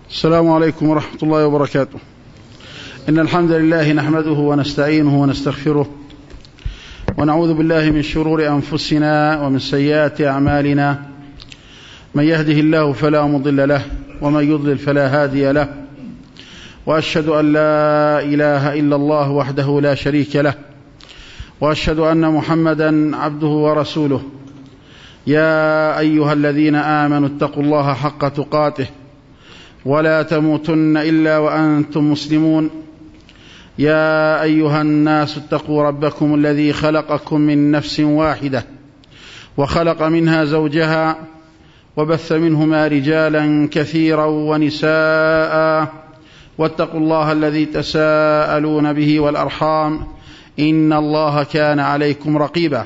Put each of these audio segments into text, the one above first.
السلام عليكم ورحمة الله وبركاته. إن الحمد لله نحمده ونستعينه ونستغفره ونعوذ بالله من شرور أنفسنا ومن سيئات أعمالنا. من يهده الله فلا مضل له ومن يضلل فلا هادي له، وأشهد أن لا إله إلا الله وحده لا شريك له، وأشهد أن محمدا عبده ورسوله. يا أيها الذين آمنوا اتقوا الله حق تقاته ولا تموتن إلا وأنتم مسلمون. يا أيها الناس اتقوا ربكم الذي خلقكم من نفس واحدة وخلق منها زوجها وبث منهما رجالا كثيرا ونساء، واتقوا الله الذي تساءلون به والأرحام إن الله كان عليكم رقيبا.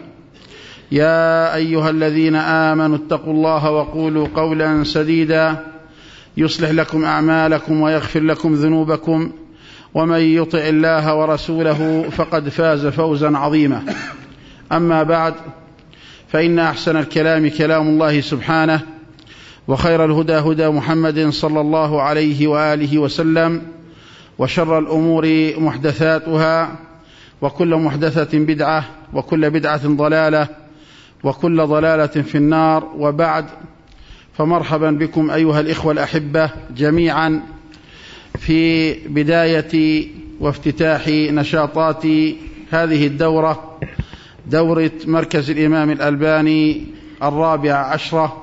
يا أيها الذين آمنوا اتقوا الله وقولوا قولا سديدا يصلح لكم أعمالكم ويغفر لكم ذنوبكم، ومن يطع الله ورسوله فقد فاز فوزا عظيما. أما بعد، فإن أحسن الكلام كلام الله سبحانه، وخير الهدى هدى محمد صلى الله عليه وآله وسلم، وشر الأمور محدثاتها، وكل محدثة بدعة، وكل بدعة ضلالة، وكل ضلالة في النار. وبعد، فمرحبا بكم أيها الإخوة الأحبة جميعا في بداية وافتتاح نشاطات هذه الدورة، دورة مركز الإمام الألباني 14،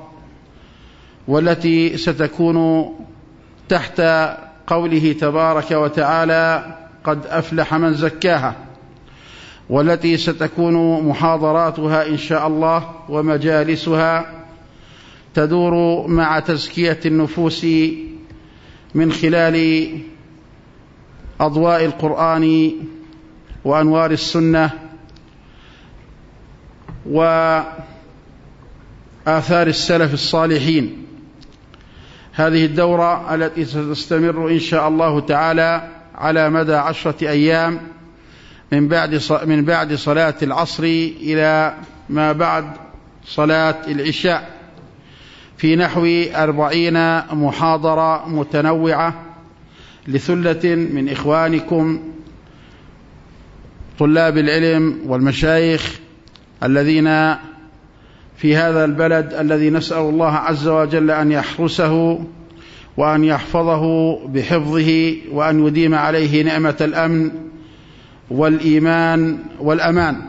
والتي ستكون تحت قوله تبارك وتعالى: قد أفلح من زكاها، والتي ستكون محاضراتها إن شاء الله ومجالسها تدور مع تزكية النفوس من خلال أضواء القرآن وأنوار السنة وآثار السلف الصالحين. هذه الدورة التي ستستمر إن شاء الله تعالى على مدى 10 أيام من بعد صلاة العصر إلى ما بعد صلاة العشاء، في نحو 40 محاضرة متنوعة لثلة من إخوانكم طلاب العلم والمشايخ الذين في هذا البلد الذي نسأل الله عز وجل أن يحرسه وأن يحفظه بحفظه، وأن يديم عليه نعمة الأمن والإيمان والأمان.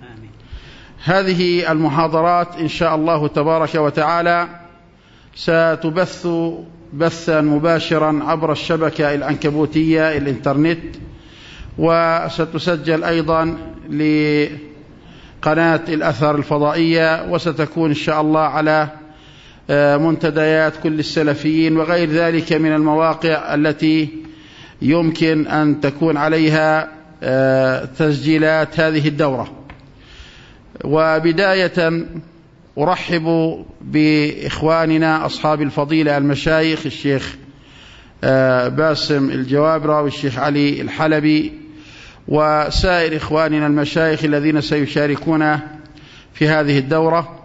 هذه المحاضرات إن شاء الله تبارك وتعالى ستبث بثا مباشرا عبر الشبكة العنكبوتية الإنترنت، وستسجل أيضا لقناة الأثر الفضائية، وستكون إن شاء الله على منتديات كل السلفيين وغير ذلك من المواقع التي يمكن أن تكون عليها تسجيلات هذه الدورة. وبداية أرحب بإخواننا أصحاب الفضيلة المشايخ، الشيخ باسم الجوابرة والشيخ علي الحلبي وسائر إخواننا المشايخ الذين سيشاركون في هذه الدورة،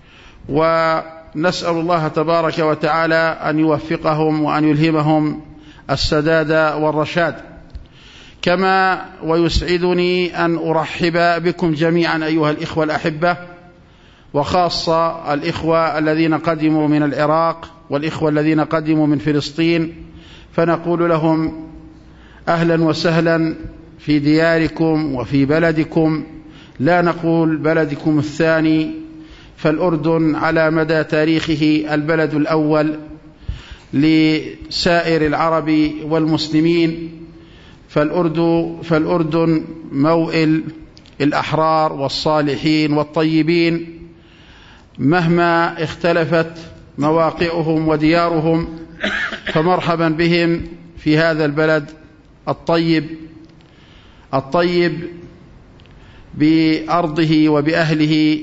ونسأل الله تبارك وتعالى أن يوفقهم وأن يلهمهم السداد والرشاد. كما ويسعدني أن أرحب بكم جميعا أيها الإخوة الأحبة، وخاصة الإخوة الذين قدموا من العراق والإخوة الذين قدموا من فلسطين، فنقول لهم أهلا وسهلا في دياركم وفي بلدكم، لا نقول بلدكم الثاني، فالأردن على مدى تاريخه البلد الأول لسائر العرب والمسلمين، فالأردن موئل الأحرار والصالحين والطيبين، مهما اختلفت مواقعهم وديارهم، فمرحبا بهم في هذا البلد الطيب بأرضه وبأهله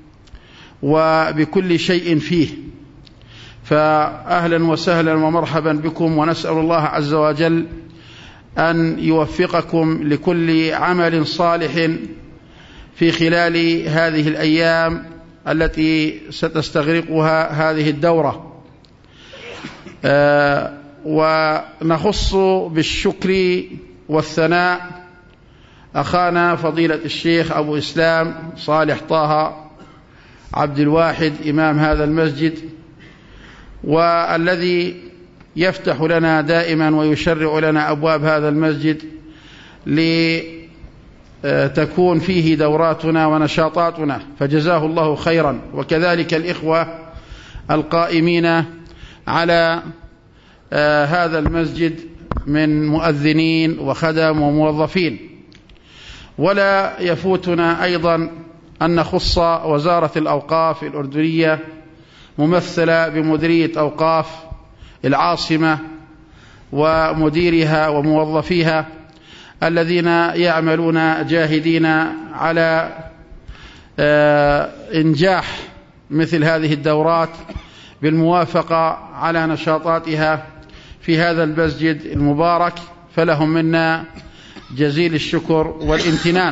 وبكل شيء فيه. فأهلا وسهلا ومرحبا بكم، ونسأل الله عز وجل أن يوفقكم لكل عمل صالح في خلال هذه الأيام التي ستستغرقها هذه الدورة. ونخص بالشكر والثناء أخانا فضيلة الشيخ أبو إسلام صالح طه عبد الواحد إمام هذا المسجد، والذي يفتح لنا دائما ويشرع لنا أبواب هذا المسجد لتكون فيه دوراتنا ونشاطاتنا، فجزاه الله خيرا. وكذلك الإخوة القائمين على هذا المسجد من مؤذنين وخدم وموظفين. ولا يفوتنا أيضا أن نخص وزارة الأوقاف الأردنية ممثلة بمديرية أوقاف العاصمة ومديرها وموظفيها الذين يعملون جاهدين على إنجاح مثل هذه الدورات بالموافقة على نشاطاتها في هذا المسجد المبارك، فلهم منا جزيل الشكر والامتنان.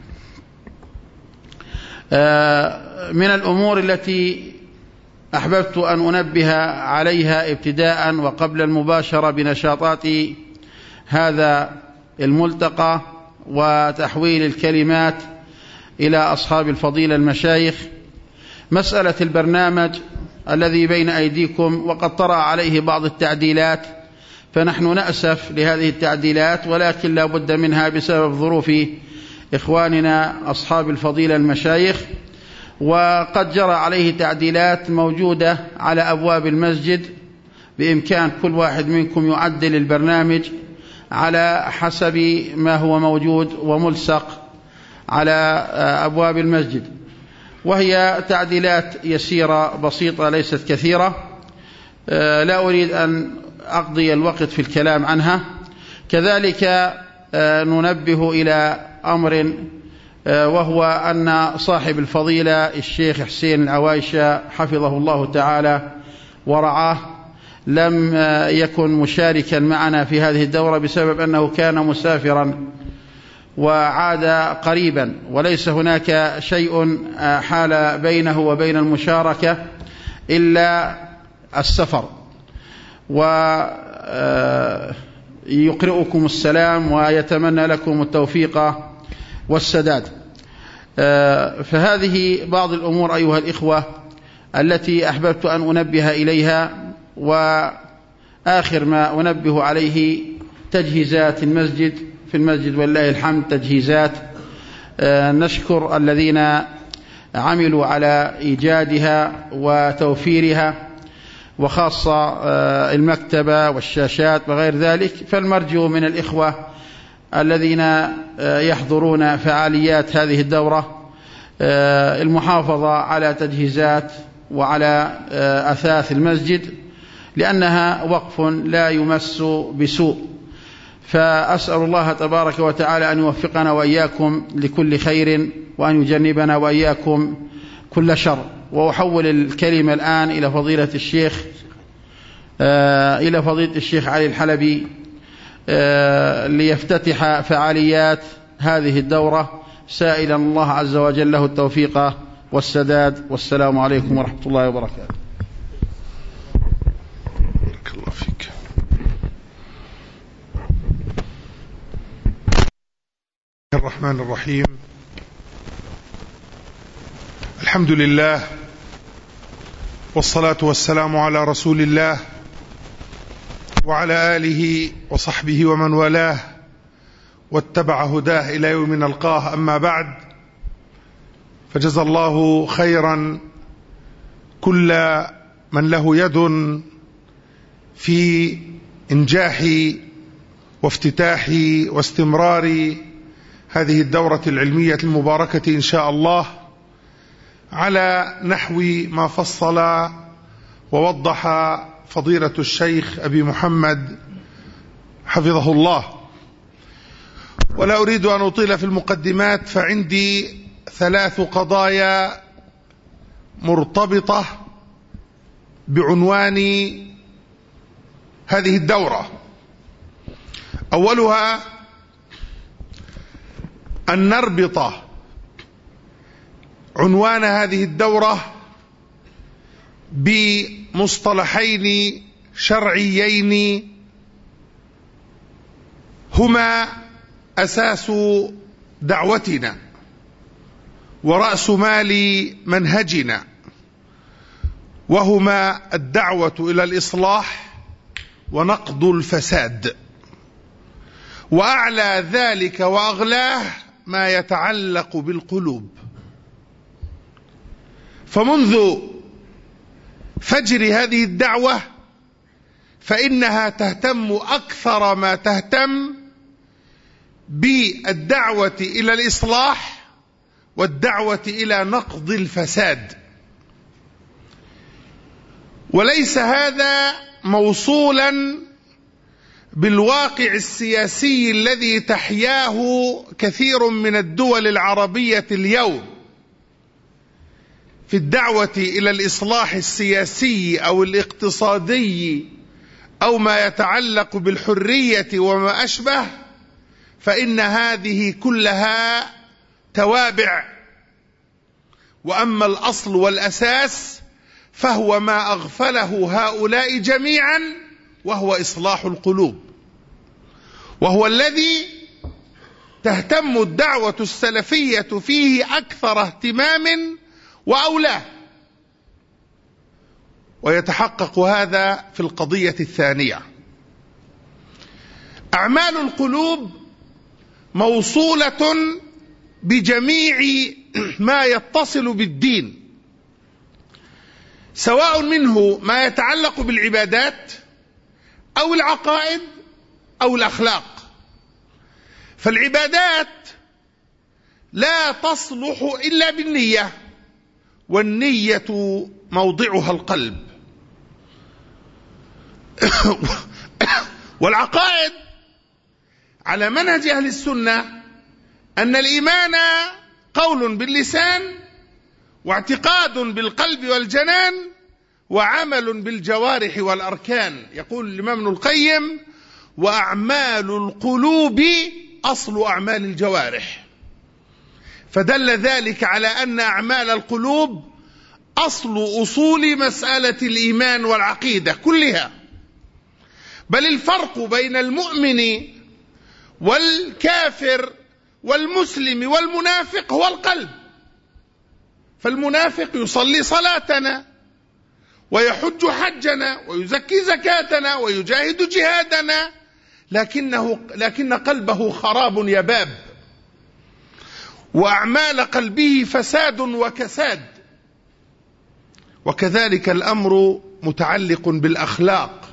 من الأمور التي أحببت أن أنبه عليها ابتداء وقبل المباشرة بنشاطات هذا الملتقى وتحويل الكلمات إلى أصحاب الفضيلة المشايخ، مسألة البرنامج الذي بين أيديكم وقد طرأ عليه بعض التعديلات، فنحن نأسف لهذه التعديلات، ولكن لا بد منها بسبب ظروف إخواننا أصحاب الفضيلة المشايخ، وقد جرى عليه تعديلات موجودة على أبواب المسجد، بإمكان كل واحد منكم يعدل البرنامج على حسب ما هو موجود وملصق على أبواب المسجد، وهي تعديلات يسيرة بسيطة ليست كثيرة، لا أريد أن أقضي الوقت في الكلام عنها. كذلك ننبه إلى أمر، وهو أن صاحب الفضيلة الشيخ حسين العوايشة حفظه الله تعالى ورعاه لم يكن مشاركا معنا في هذه الدورة بسبب أنه كان مسافرا وعاد قريبا، وليس هناك شيء حال بينه وبين المشاركة إلا السفر، ويقرئكم السلام ويتمنى لكم التوفيق والسداد. فهذه بعض الأمور أيها الإخوة التي أحببت أن أنبه إليها. وآخر ما أنبه عليه تجهيزات المسجد في المسجد والله الحمد تجهيزات، نشكر الذين عملوا على إيجادها وتوفيرها، وخاصة المكتبة والشاشات وغير ذلك. فالمرجو من الإخوة الذين يحضرون فعاليات هذه الدورة المحافظة على تجهيزات وعلى أثاث المسجد، لأنها وقف لا يمس بسوء. فأسأل الله تبارك وتعالى أن يوفقنا وإياكم لكل خير، وأن يجنبنا وإياكم كل شر. وأحول الكلمة الآن إلى فضيلة الشيخ علي الحلبي ليفتتح فعاليات هذه الدورة، سائلا الله عز وجل له التوفيق والسداد. والسلام عليكم ورحمة الله وبركاته. بارك الله فيك. الرحمن الرحيم. الحمد لله والصلاة والسلام على رسول الله وعلى آله وصحبه ومن والاه واتبع هداه إلى يوم نلقاه. أما بعد، فجزى الله خيرا كل من له يد في إنجاح وافتتاح واستمرار هذه الدورة العلمية المباركة إن شاء الله، على نحو ما فصل ووضح فضيلة الشيخ أبي محمد حفظه الله. ولا أريد أن أطيل في المقدمات، فعندي 3 قضايا مرتبطة بعنوان هذه الدورة. أولها أن نربط عنوان هذه الدورة بمصطلحين شرعيين هما أساس دعوتنا ورأس مال منهجنا، وهما الدعوة إلى الإصلاح ونقض الفساد، وأعلى ذلك وأغلاه ما يتعلق بالقلوب. فمنذ فجر هذه الدعوة فإنها تهتم أكثر ما تهتم بالدعوة إلى الإصلاح والدعوة إلى نقض الفساد، وليس هذا موصولا بالواقع السياسي الذي تحياه كثير من الدول العربية اليوم في الدعوة إلى الإصلاح السياسي أو الاقتصادي أو ما يتعلق بالحرية وما أشبه، فإن هذه كلها توابع، وأما الأصل والأساس فهو ما أغفله هؤلاء جميعا، وهو إصلاح القلوب، وهو الذي تهتم الدعوة السلفية فيه أكثر اهتمام وأولاه. ويتحقق هذا في القضية الثانية. أعمال القلوب موصولة بجميع ما يتصل بالدين، سواء منه ما يتعلق بالعبادات أو العقائد أو الأخلاق. فالعبادات لا تصلح إلا بالنية، والنية موضعها القلب. والعقائد على منهج أهل السنة أن الإيمان قول باللسان واعتقاد بالقلب والجنان وعمل بالجوارح والأركان. يقول الإمام ابن القيم: وأعمال القلوب أصل أعمال الجوارح. فدل ذلك على أن أعمال القلوب أصل أصول مسألة الإيمان والعقيدة كلها. بل الفرق بين المؤمن والكافر والمسلم والمنافق هو القلب. فالمنافق يصلي صلاتنا ويحج حجنا ويزكي زكاتنا ويجاهد جهادنا، لكن قلبه خراب يباب، وأعمال قلبه فساد وكساد. وكذلك الأمر متعلق بالأخلاق.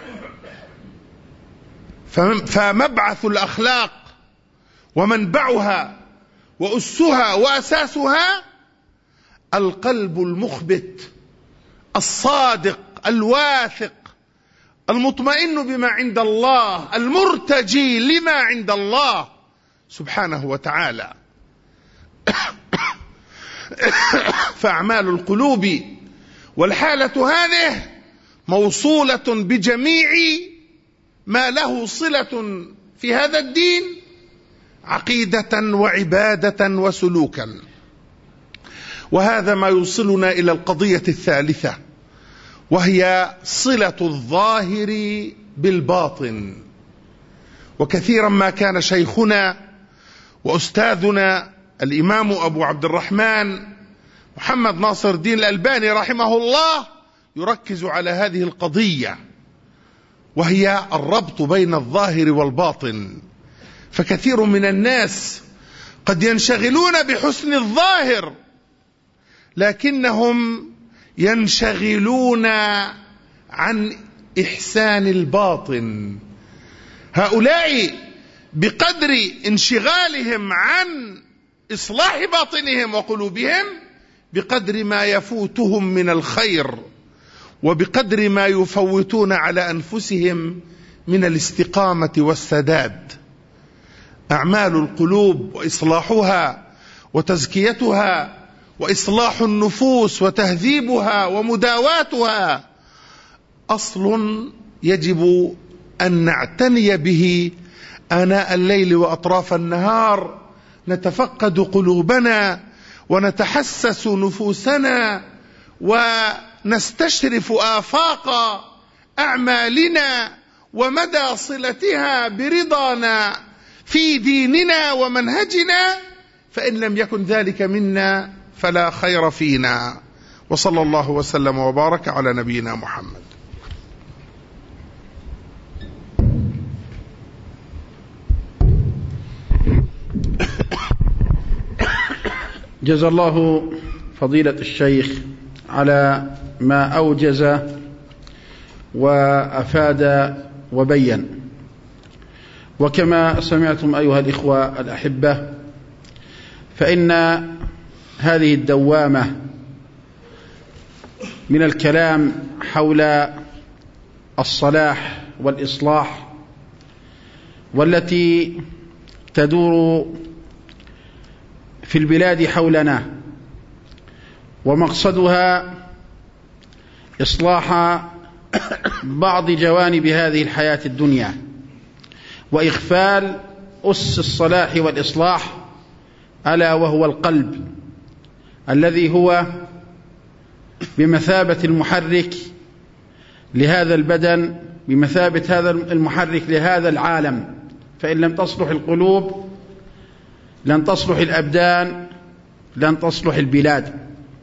فمبعث الأخلاق ومنبعها وأسها وأساسها القلب المخبت الصادق الواثق المطمئن بما عند الله المرتجي لما عند الله سبحانه وتعالى. فأعمال القلوب والحالة هذه موصولة بجميع ما له صلة في هذا الدين عقيدة وعبادة وسلوكا. وهذا ما يوصلنا إلى القضية الثالثة، وهي صلة الظاهر بالباطن. وكثيرا ما كان شيخنا وأستاذنا الإمام أبو عبد الرحمن محمد ناصر الدين الألباني رحمه الله يركز على هذه القضية، وهي الربط بين الظاهر والباطن. فكثير من الناس قد ينشغلون بحسن الظاهر لكنهم ينشغلون عن إحسان الباطن. هؤلاء بقدر انشغالهم عن إصلاح باطنهم وقلوبهم بقدر ما يفوتهم من الخير، وبقدر ما يفوتون على أنفسهم من الاستقامة والسداد. أعمال القلوب وإصلاحها وتزكيتها وإصلاح النفوس وتهذيبها ومداواتها أصل يجب أن نعتني به آناء الليل وأطراف النهار، نتفقد قلوبنا ونتحسس نفوسنا ونستشرف آفاق أعمالنا ومدى صلتها برضانا في ديننا ومنهجنا، فإن لم يكن ذلك منا فلا خير فينا. وصلى الله وسلم وبارك على نبينا محمد. جزا الله فضيلة الشيخ على ما أوجز وأفاد وبين. وكما سمعتم أيها الإخوة الأحبة، فإن هذه الدوامة من الكلام حول الصلاح والإصلاح والتي تدور في البلاد حولنا، ومقصدها إصلاح بعض جوانب هذه الحياة الدنيا، وإغفال أس الصلاح والإصلاح، ألا وهو القلب الذي هو بمثابة المحرك لهذا البدن، بمثابة هذا المحرك لهذا العالم. فإن لم تصلح القلوب لن تصلح الأبدان، لن تصلح البلاد.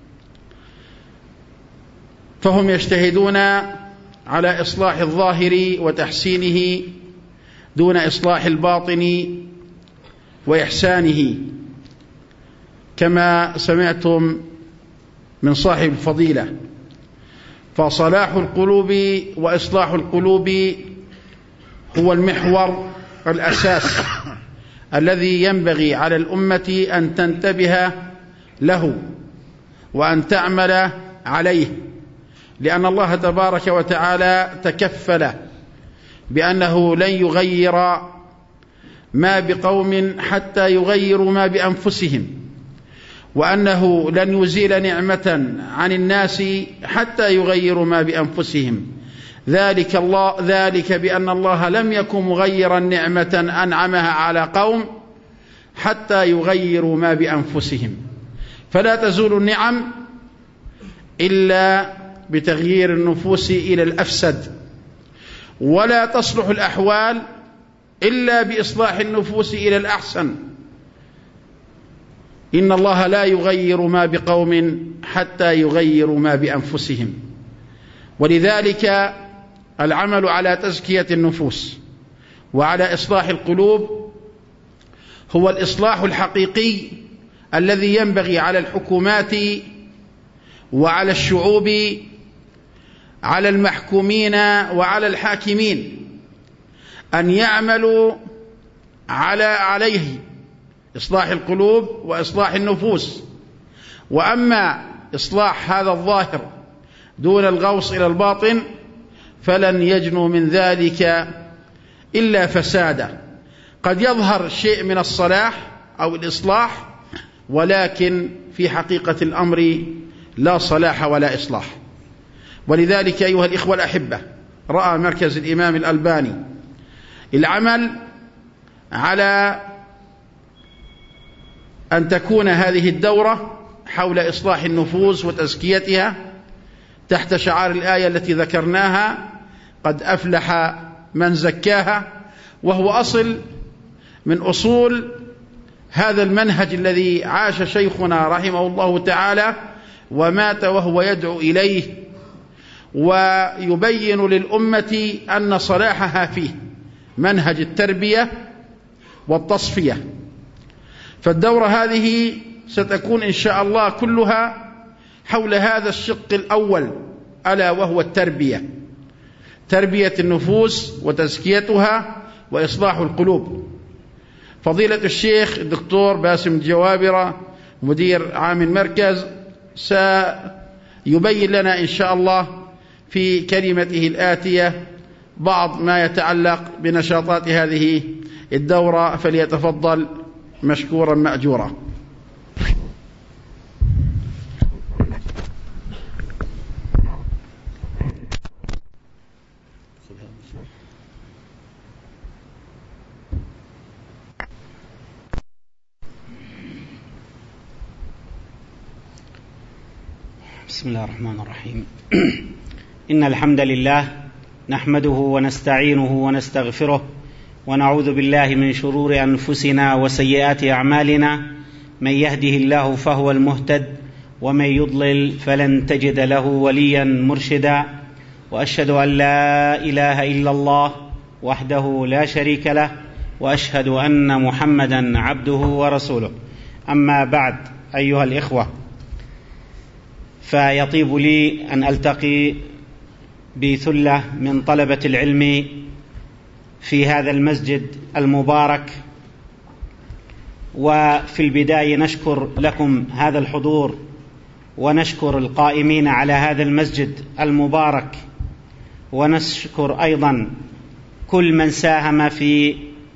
فهم يجتهدون على إصلاح الظاهر وتحسينه دون إصلاح الباطن وإحسانه، كما سمعتم من صاحب الفضيلة. فصلاح القلوب وإصلاح القلوب هو المحور الأساس الذي ينبغي على الأمة أن تنتبه له وأن تعمل عليه، لأن الله تبارك وتعالى تكفل بأنه لن يغير ما بقوم حتى يغيروا ما بأنفسهم، وأنه لن يزيل نعمة عن الناس حتى يغيروا ما بأنفسهم. ذلك بأن الله لم يكن مغيرا نعمة أنعمها على قوم حتى يغيروا ما بأنفسهم. فلا تزول النعم إلا بتغيير النفوس إلى الأفسد، ولا تصلح الأحوال إلا بإصلاح النفوس إلى الأحسن. إن الله لا يغير ما بقوم حتى يغيروا ما بأنفسهم. ولذلك العمل على تزكية النفوس وعلى إصلاح القلوب هو الإصلاح الحقيقي الذي ينبغي على الحكومات وعلى الشعوب، على المحكومين وعلى الحاكمين، أن يعملوا عليه إصلاح القلوب وإصلاح النفوس. وأما إصلاح هذا الظاهر دون الغوص إلى الباطن فلن يجنوا من ذلك إلا فسادا. قد يظهر شيء من الصلاح أو الإصلاح، ولكن في حقيقة الأمر لا صلاح ولا إصلاح. ولذلك أيها الإخوة الأحبة، رأى مركز الإمام الألباني العمل على أن تكون هذه الدورة حول إصلاح النفوس وتزكيتها تحت شعار الآية التي ذكرناها: قد أفلح من زكاها، وهو أصل من أصول هذا المنهج الذي عاش شيخنا رحمه الله تعالى ومات وهو يدعو إليه، ويبين للأمة أن صلاحها فيه منهج التربية والتصفية. فالدورة هذه ستكون إن شاء الله كلها حول هذا الشق الأول، ألا وهو التربية، تربية النفوس وتزكيتها وإصلاح القلوب. فضيلة الشيخ الدكتور باسم الجوابرة مدير عام المركز سيبين لنا إن شاء الله في كلمته الآتية بعض ما يتعلق بنشاطات هذه الدورة، فليتفضل مشكورا مأجورا. بسم الله الرحمن الرحيم. إن الحمد لله نحمده ونستعينه ونستغفره ونعوذ بالله من شرور أنفسنا وسيئات أعمالنا. من يهده الله فهو المهتد ومن يضلل فلن تجد له وليا مرشدا. وأشهد أن لا إله إلا الله وحده لا شريك له وأشهد أن محمدا عبده ورسوله. أما بعد، أيها الإخوة، فيطيب لي أن ألتقي بثلة من طلبة العلم في هذا المسجد المبارك. وفي البداية نشكر لكم هذا الحضور ونشكر القائمين على هذا المسجد المبارك، ونشكر أيضا كل من ساهم في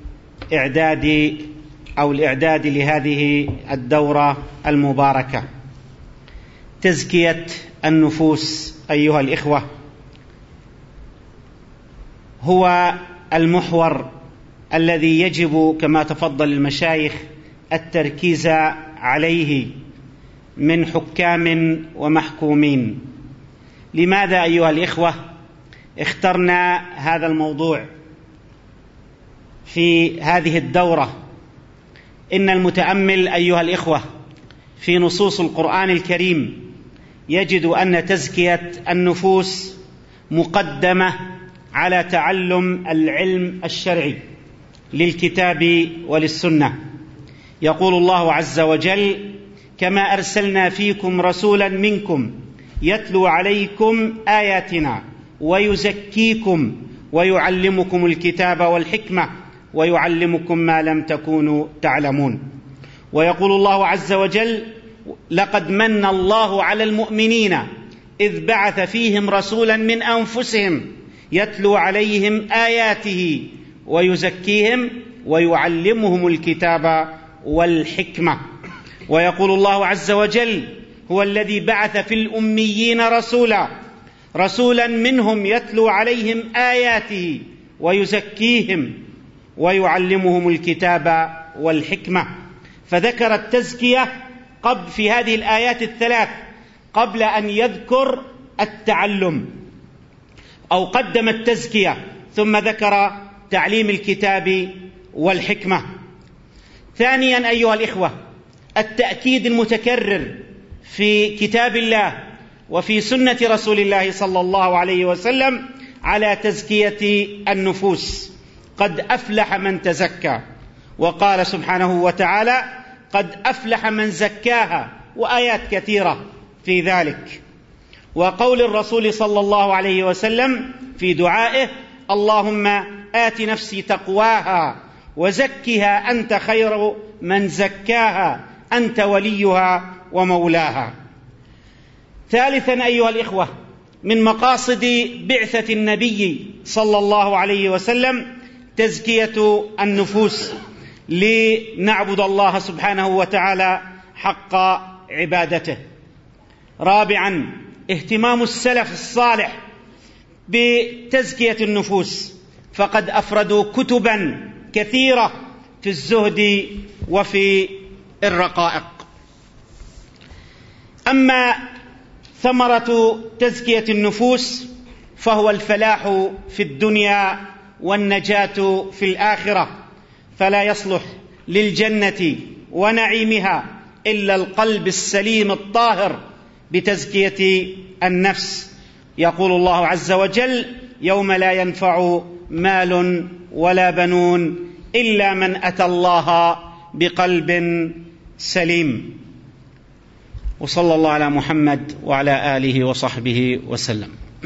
الإعداد لهذه الدورة المباركة. تزكية النفوس أيها الإخوة هو المحور الذي يجب كما تفضل المشايخ التركيز عليه من حكام ومحكومين. لماذا أيها الإخوة اخترنا هذا الموضوع في هذه الدورة؟ إن المتأمل أيها الإخوة في نصوص القرآن الكريم يجد أن تزكية النفوس مقدمة على تعلم العلم الشرعي للكتاب وللسنة. يقول الله عز وجل: كما أرسلنا فيكم رسولا منكم يتلو عليكم آياتنا ويزكيكم ويعلمكم الكتاب والحكمة ويعلمكم ما لم تكونوا تعلمون. ويقول الله عز وجل: لقد من الله على المؤمنين إذ بعث فيهم رسولا من أنفسهم يتلو عليهم آياته ويزكيهم ويعلمهم الكتاب والحكمة. ويقول الله عز وجل: هو الذي بعث في الأميين رسولا منهم يتلو عليهم آياته ويزكيهم ويعلمهم الكتاب والحكمة. فذكر التزكية في هذه الآيات الثلاث قبل أن يذكر التعلم، أو قدم التزكية ثم ذكر تعليم الكتاب والحكمة. ثانيا أيها الإخوة، التأكيد المتكرر في كتاب الله وفي سنة رسول الله صلى الله عليه وسلم على تزكية النفوس. قد أفلح من تزكى، وقال سبحانه وتعالى: قد أفلح من زكاها، وآيات كثيرة في ذلك. وقول الرسول صلى الله عليه وسلم في دعائه: اللهم آت نفسي تقواها وزكها أنت خير من زكاها أنت وليها ومولاها. ثالثا أيها الإخوة، من مقاصد بعثة النبي صلى الله عليه وسلم تزكية النفوس لنعبد الله سبحانه وتعالى حق عبادته. رابعا، اهتمام السلف الصالح بتزكية النفوس، فقد أفردوا كتبا كثيرة في الزهد وفي الرقائق. أما ثمرة تزكية النفوس فهو الفلاح في الدنيا والنجاة في الآخرة، فلا يصلح للجنة ونعيمها إلا القلب السليم الطاهر بتزكية النفس. يقول الله عز وجل: يوم لا ينفع مال ولا بنون إلا من أتى الله بقلب سليم. وصلى الله على محمد وعلى آله وصحبه وسلم.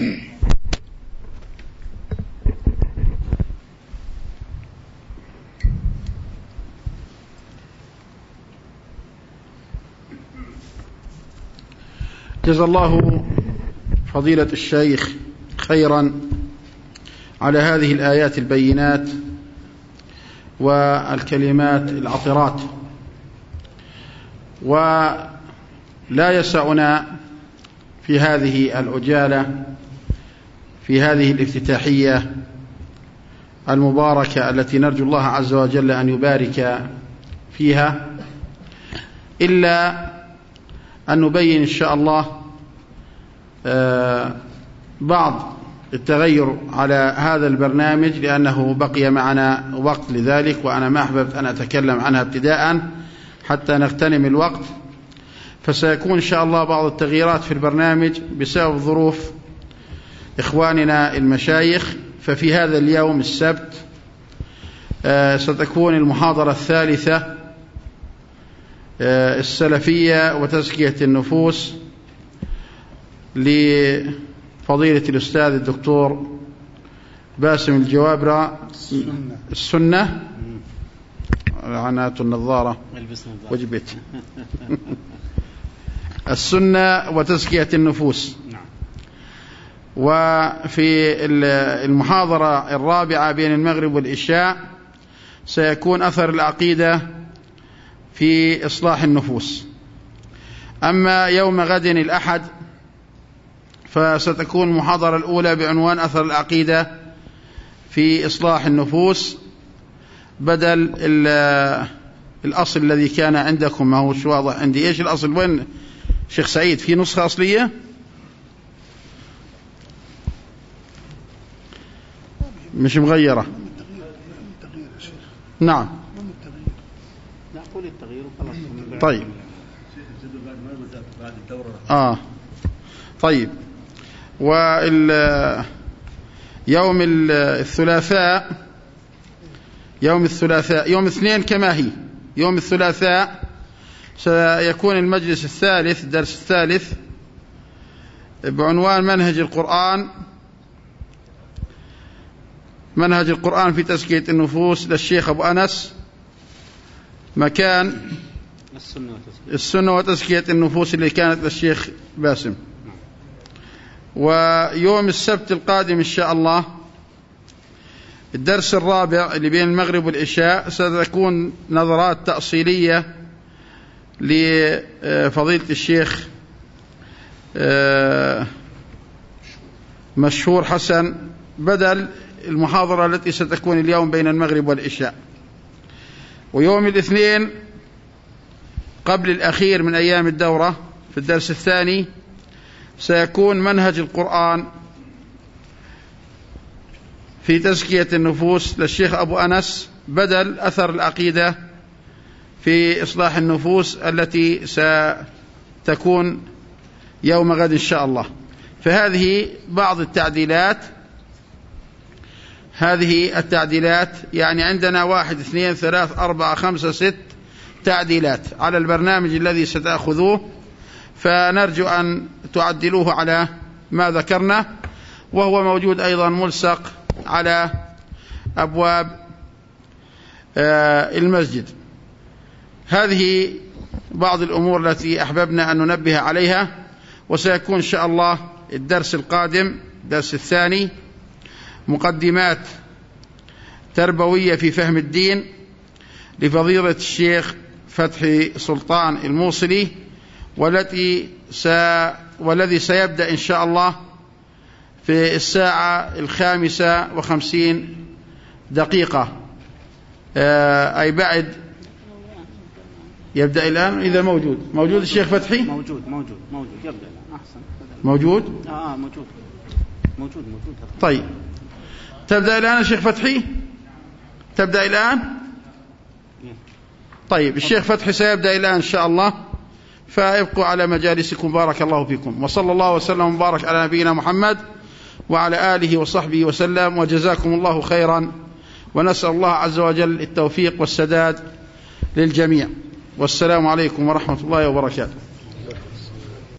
جزا الله فضيلة الشيخ خيرا على هذه الآيات البينات والكلمات العطرات. ولا يسعنا في هذه العجالة في هذه الافتتاحية المباركة التي نرجو الله عز وجل أن يبارك فيها إلا أن نبين إن شاء الله بعض التغير على هذا البرنامج لأنه بقي معنا وقت لذلك، وأنا ما أحببت أن أتكلم عنها ابتداء حتى نغتنم الوقت. فسيكون إن شاء الله بعض التغييرات في البرنامج بسبب ظروف إخواننا المشايخ. ففي هذا اليوم السبت ستكون المحاضرة الثالثة السلفية وتزكية النفوس لفضيلة الأستاذ الدكتور باسم الجوابرة. السنة عنات النظارة وجبت السنة وتزكية النفوس. وفي المحاضرة الرابعة بين المغرب والعشاء سيكون أثر العقيدة في إصلاح النفوس. أما يوم غد الأحد فستكون المحاضرة الأولى بعنوان أثر العقيدة في إصلاح النفوس، بدل الأصل الذي كان عندكم. ما هوش واضح عندي إيش الأصل. وين شيخ سعيد؟ في نسخة أصلية؟ مش مغيرة. نعم. طيب. طيب. يوم الثلاثاء يوم الاثنين كما هي. يوم الثلاثاء سيكون المجلس الثالث، الدرس الثالث بعنوان منهج القرآن في تزكية النفوس للشيخ أبو أنس، مكان السنة وتزكية النفوس اللي كانت للشيخ باسم. ويوم السبت القادم إن شاء الله الدرس الرابع اللي بين المغرب والعشاء ستكون نظرات تأصيلية لفضيلة الشيخ مشهور حسن، بدل المحاضرة التي ستكون اليوم بين المغرب والعشاء. ويوم الاثنين قبل الأخير من أيام الدورة في الدرس الثاني سيكون منهج القرآن في تزكية النفوس للشيخ أبو أنس، بدل أثر العقيدة في إصلاح النفوس التي ستكون يوم غد إن شاء الله. فهذه بعض التعديلات. هذه التعديلات يعني عندنا 1 2 3 4 5 6 تعديلات على البرنامج الذي ستأخذوه، فنرجو أن تعدلوه على ما ذكرنا، وهو موجود أيضا ملصق على أبواب المسجد. هذه بعض الأمور التي أحببنا أن ننبه عليها. وسيكون إن شاء الله الدرس القادم الدرس الثاني مقدمات تربوية في فهم الدين لفضيلة الشيخ فتحي سلطان الموصلي، والذي سيبدأ إن شاء الله في 5:55 أي بعد. يبدأ الآن إذا موجود الشيخ فتحي موجود يبدأ الآن أحسن. موجود طيب تبدأ الآن الشيخ فتحي. تبدأ الآن. طيب الشيخ فتحي سيبدأ الآن إن شاء الله، فابقوا على مجالسكم. بارك الله فيكم، وصلى الله وسلم وبارك على نبينا محمد وعلى آله وصحبه وسلم، وجزاكم الله خيرا، ونسأل الله عز وجل التوفيق والسداد للجميع. والسلام عليكم ورحمة الله وبركاته.